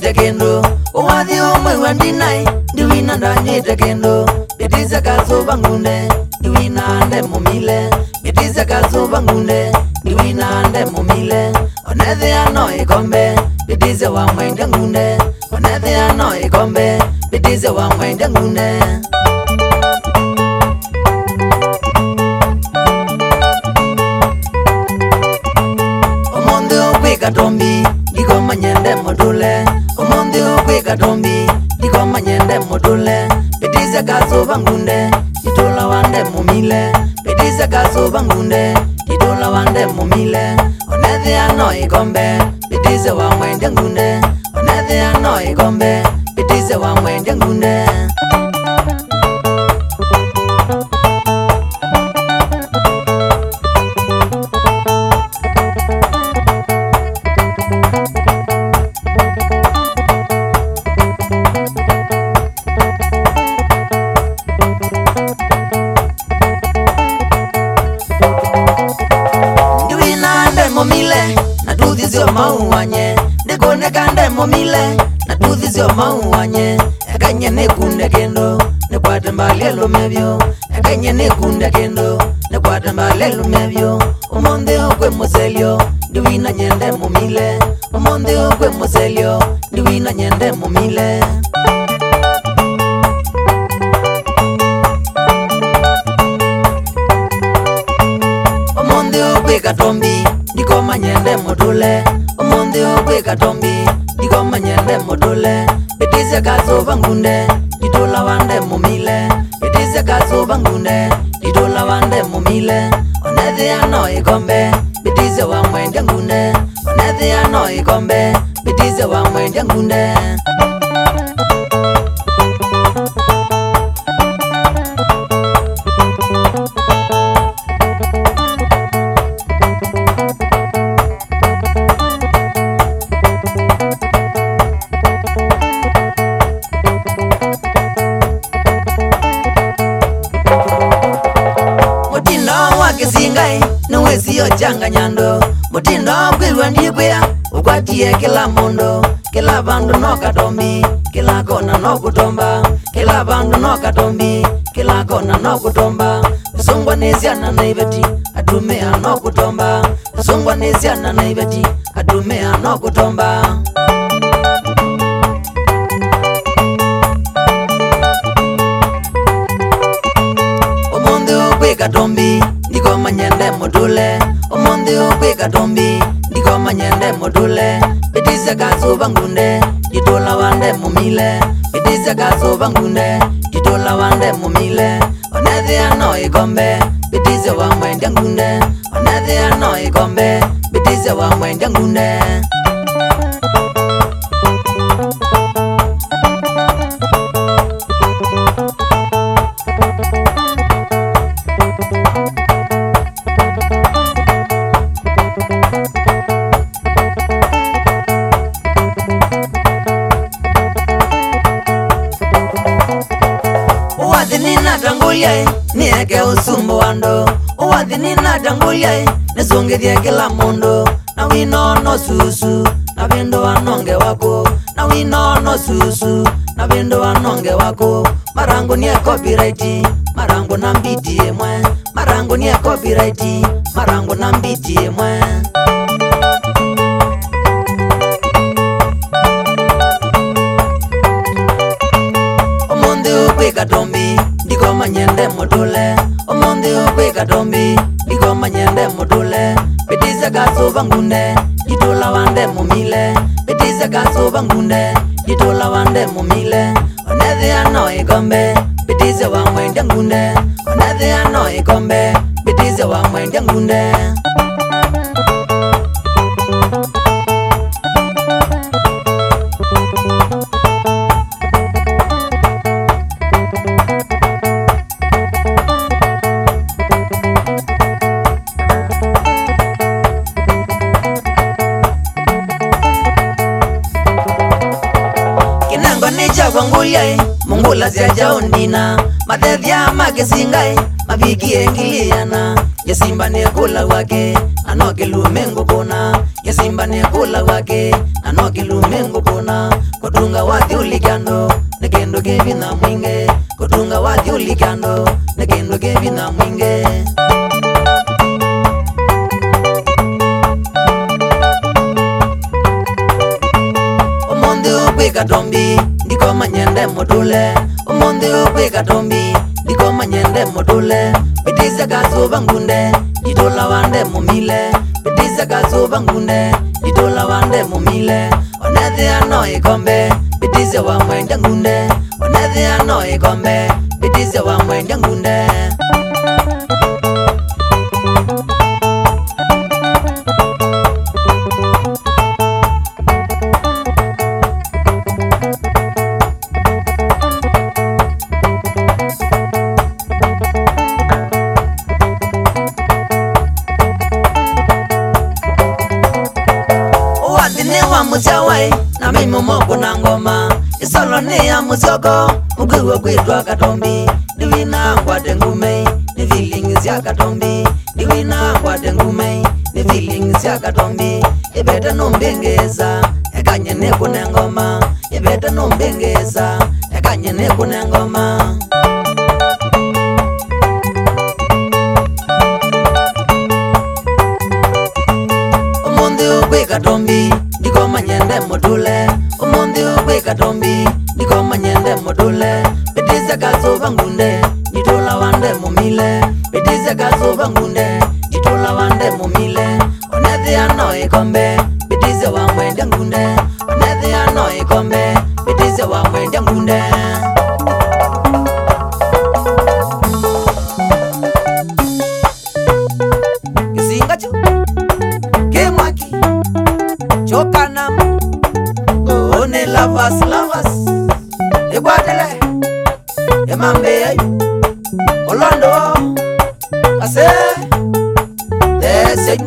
nyite kendo Uwathi umwe wandinai Ndiwina nda nyite kendo Betize kazuba ngunde Ndiwina nde mumile Betize kazuba ngunde Ndiwina nde mumile Onethe ano ikombe Betize wa mwende ngunde Onethe ano ikombe Betize wa mwende ngunde Omonde ukwika tombi Diko manyende module Omonde ukwika tombi Diko manyende module Betize kazuba ngunde Ditula wande mumile Betize kazuba ngunde Ditula wande mumile Onethe ano ikombe Betize wa mwende ngunde Onethe ano ikombe Betize wa mwende ngunde Momile na tuthizio mauanye Ndikone kande momile na tuthizio mauanye Ekanye nikunde kendo Nikwate mbalelo mebyo Ekanye nikunde kendo Nikwate mbalelo mebyo Umonde ukwe muselyo Ndiwina nyende momile Umonde ukwe muselyo Ndiwina nyende momile Umonde ukwe katombi Diko manyende module Omonde ukwika tombi Diko manyende module Betize kazuba ngunde Ditula wande mumile Betize kazuba ngunde Ditula wande mumile Onethe ano ikombe Betize wa mwende ngunde Onethe ano ikombe Betize wa mwende ngunde Kisingai nuwesiyo changa nyando Mutindo kwilwa ndikwea Ukwatie kila mondo Kila bandu no katombi Kila kona no kutomba Kila bandu no katombi Kila kona no kutomba Songwa nesiana na ibeti Atumea no kutomba Songwa nesiana na ibeti Atumea no kutomba Omonde ukwika tombi Diko manyende module Omonde ukwika tombi Diko manyende module Betize kazuba ngunde Ditula wande mumile Betize kazuba ngunde Ditula wande mumile Onethe ano ikombe Betize wa mwende ngunde Onethe ano ikombe Betize wa mwende ngunde Uwathi nina tangulia Nieke usumbu wando Uwathi nina tangulia Nisungithie kila mundu Na winono susu Na vindu wanonge wako Na winono susu Na vindu wanonge wako Marangu nie copyright Marangu na mbiti emwe Marangu nie copyright Marangu na mbiti emwe Omonde ukwika tombi Diko manyende module Omonde ukwika tombi Diko manyende module Betize kazuba ngunde Ditula wande mumile Betize kazuba ngunde Ditula wande mumile Onethe ano ikombe Betize wa mwende ngunde Onethe ano ikombe Betize wa mwende ngunde Kwangulia Mungula siaja undina Mathethia makisingai Maviki engiliana Yesimba ni kula wake Nano kilume ngukuna Yesimba ni kula wake Nano kilume ngukuna kutunga wathiulikano ni kindu kivina mwingi, kutunga wathiulikano ni kindu kivina mwingi. Umundi ukwika tombi ndiko manyende mutule, umundi ukwika tombi ndiko manyende mutule. Bitise kazuba ngunde jitola wande mumile, bitise kazuba ngunde jitola wande mumile. Onethi ano ikombe bitise wa mwenda ngunde, onethi ano ikombe bitise wa mwenda ngunde. Musiawai na mimi moko na ngoma isolo ni ya musioko mukiwa kwitwa Katombi niwina ngwate ngume ni feelings ya Katombi niwina ngwate ngume ni feelings ya Katombi ibeta nombengeza ekanye ne kune ngoma ibeta nombengeza ekanye ne kune ngoma. Umundi ukwi Katombi ndiko manyende mutule, umundi ukwi Katombi ndiko manyende mutule. Bitise kazuba ngunde jitola wande mumile, bitise kazuba ngunde jitola wande mumile. Onethi ano ikombe bitise wa mwenda ngunde, onethi ano ikombe bitise wa mwenda ngunde. Kisingacho kimwaki chokanam one lovers igwadele emambe olondo ase lese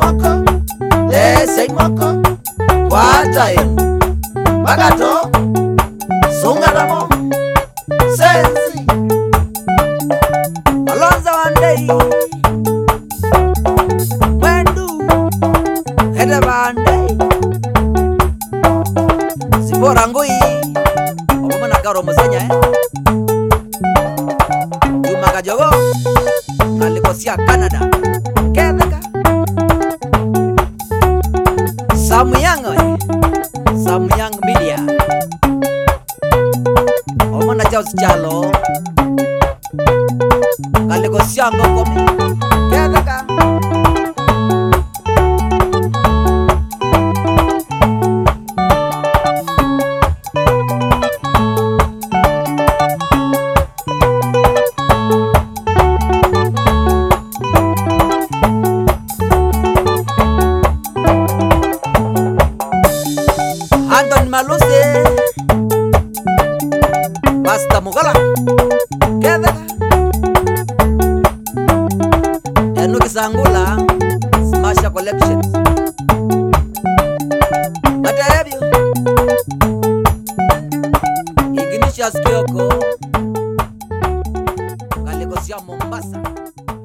mwako kwataye bagato sungaramo sensi alonza wandei wendu hede bandei sipora ngui obomana karo musenya Juma Kajogo kalikosia Canada kedaka Samyang Media omona Charles Chalo kalikosia ngokomi kedaka Anton Maluse Basta Mugala Kedaka Enuki Sangula Smasha Collections Matayabyo Ignatius Kioko Kalikosia Mombasa.